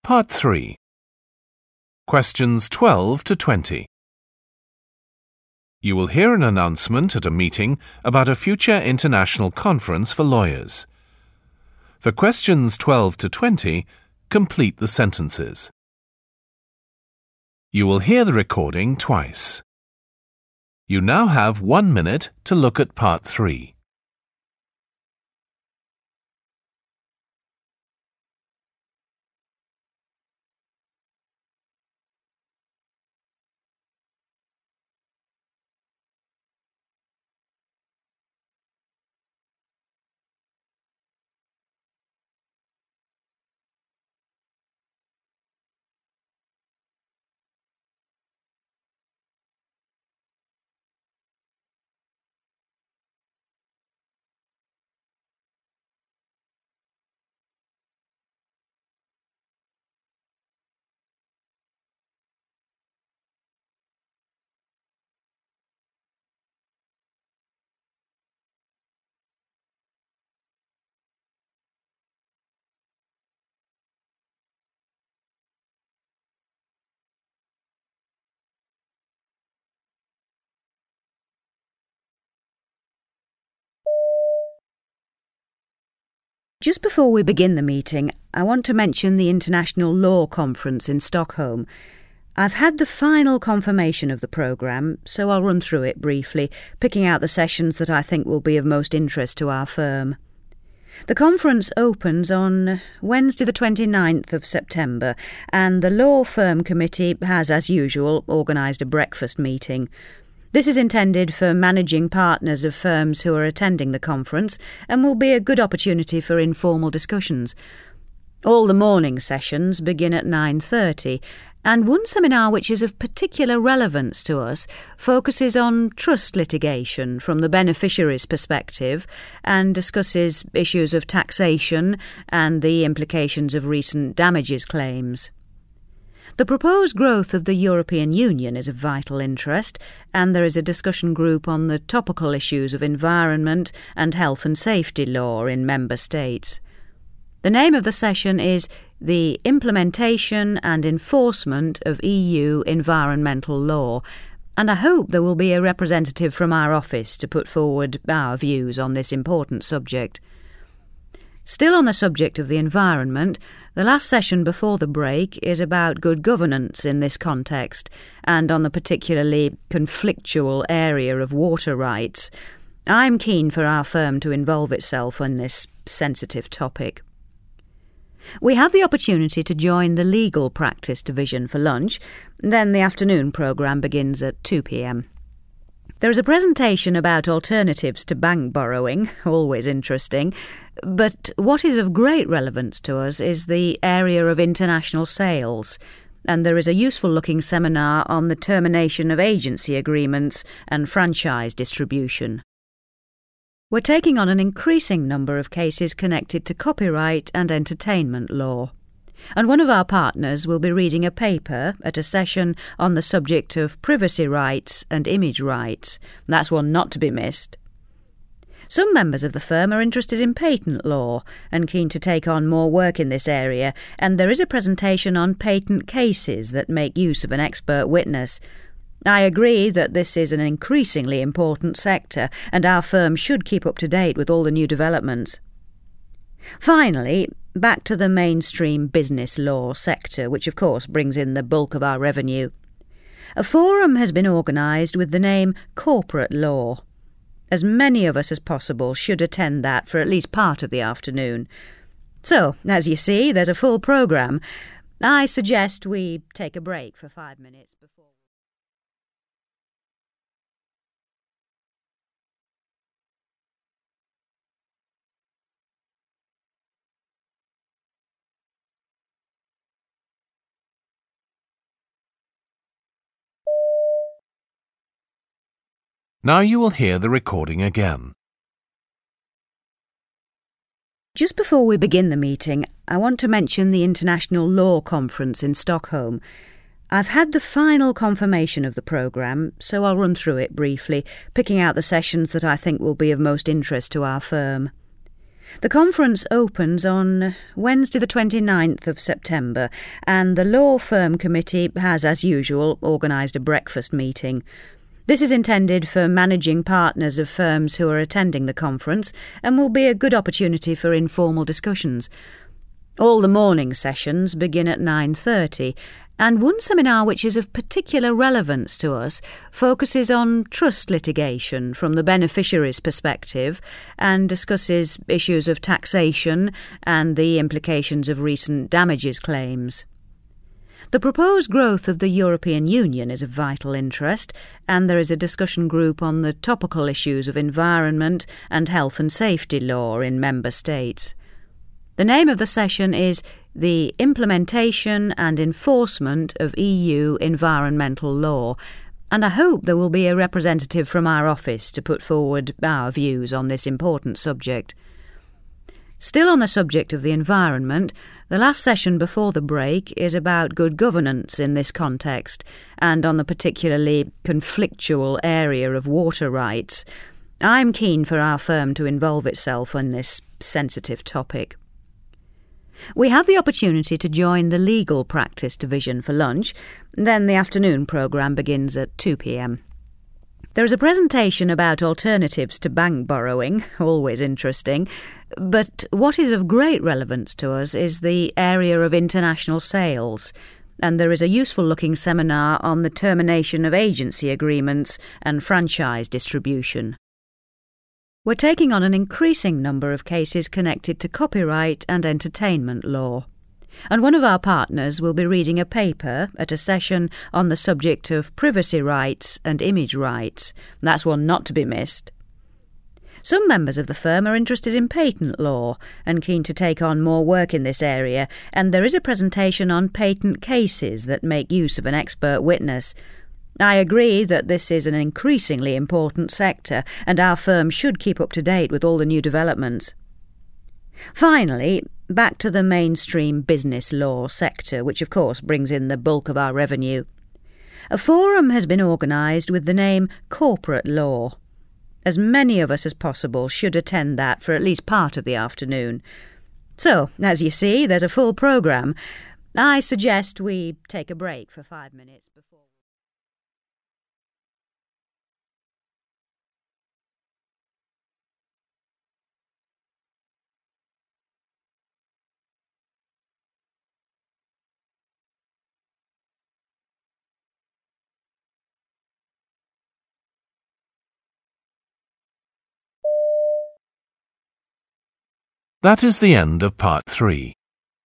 Part 3. Questions 12 to 20. You will hear an announcement at a meeting about a future international conference for lawyers. For questions 12 to 20, complete the sentences. You will hear the recording twice. You now have 1 minute to look at Part 3. Just before we begin the meeting, I want to mention the International Law Conference in Stockholm. I've had the final confirmation of the programme, so I'll run through it briefly, picking out the sessions that I think will be of most interest to our firm. The conference opens on Wednesday the 29th of September, and the Law Firm Committee has, as usual, organised a breakfast meeting. This is intended for managing partners of firms who are attending the conference and will be a good opportunity for informal discussions. All the morning sessions begin at 9:30, and one seminar which is of particular relevance to us focuses on trust litigation from the beneficiary's perspective and discusses issues of taxation and the implications of recent damages claims. The proposed growth of the European Union is of vital interest, and there is a discussion group on the topical issues of environment and health and safety law in member states. The name of the session is The Implementation and Enforcement of EU Environmental Law, and I hope there will be a representative from our office to put forward our views on this important subject. Still on the subject of the environment, the last session before the break is about good governance in this context and on the particularly conflictual area of water rights. I'm keen for our firm to involve itself in this sensitive topic. We have the opportunity to join the legal practice division for lunch, then the afternoon programme begins at 2 p.m. There is a presentation about alternatives to bank borrowing, always interesting, but what is of great relevance to us is the area of international sales, and there is a useful-looking seminar on the termination of agency agreements and franchise distribution. We're taking on an increasing number of cases connected to copyright and entertainment law. And one of our partners will be reading a paper at a session on the subject of privacy rights and image rights. That's one not to be missed. Some members of the firm are interested in patent law and keen to take on more work in this area, and there is a presentation on patent cases that make use of an expert witness. I agree that this is an increasingly important sector, and our firm should keep up to date with all the new developments. Finally, back to the mainstream business law sector, which of course brings in the bulk of our revenue. A forum has been organised with the name Corporate Law. As many of us as possible should attend that for at least part of the afternoon. So, as you see, there's a full programme. I suggest we take a break for 5 minutes before... Now you will hear the recording again. Just before we begin the meeting, I want to mention the International Law Conference in Stockholm. I've had the final confirmation of the programme, so I'll run through it briefly, picking out the sessions that I think will be of most interest to our firm. The conference opens on Wednesday the 29th of September, and the Law Firm Committee has, as usual, organised a breakfast meeting. This is intended for managing partners of firms who are attending the conference and will be a good opportunity for informal discussions. All the morning sessions begin at 9:30, and one seminar which is of particular relevance to us focuses on trust litigation from the beneficiary's perspective and discusses issues of taxation and the implications of recent damages claims. The proposed growth of the European Union is of vital interest, and there is a discussion group on the topical issues of environment and health and safety law in member states. The name of the session is The Implementation and Enforcement of EU Environmental Law, and I hope there will be a representative from our office to put forward our views on this important subject. Still on the subject of the environment, the last session before the break is about good governance in this context and on the particularly conflictual area of water rights. I'm keen for our firm to involve itself in this sensitive topic. We have the opportunity to join the legal practice division for lunch, then the afternoon programme begins at 2 p.m. There is a presentation about alternatives to bank borrowing, always interesting, but what is of great relevance to us is the area of international sales, and there is a useful-looking seminar on the termination of agency agreements and franchise distribution. We're taking on an increasing number of cases connected to copyright and entertainment law, and one of our partners will be reading a paper at a session on the subject of privacy rights and image rights. That's one not to be missed. Some members of the firm are interested in patent law and keen to take on more work in this area, and there is a presentation on patent cases that make use of an expert witness. I agree that this is an increasingly important sector, and our firm should keep up to date with all the new developments. Finally, back to the mainstream business law sector, which of course brings in the bulk of our revenue. A forum has been organised with the name Corporate Law. As many of us as possible should attend that for at least part of the afternoon. So, as you see, there's a full programme. I suggest we take a break for 5 minutes before... That is the end of part 3.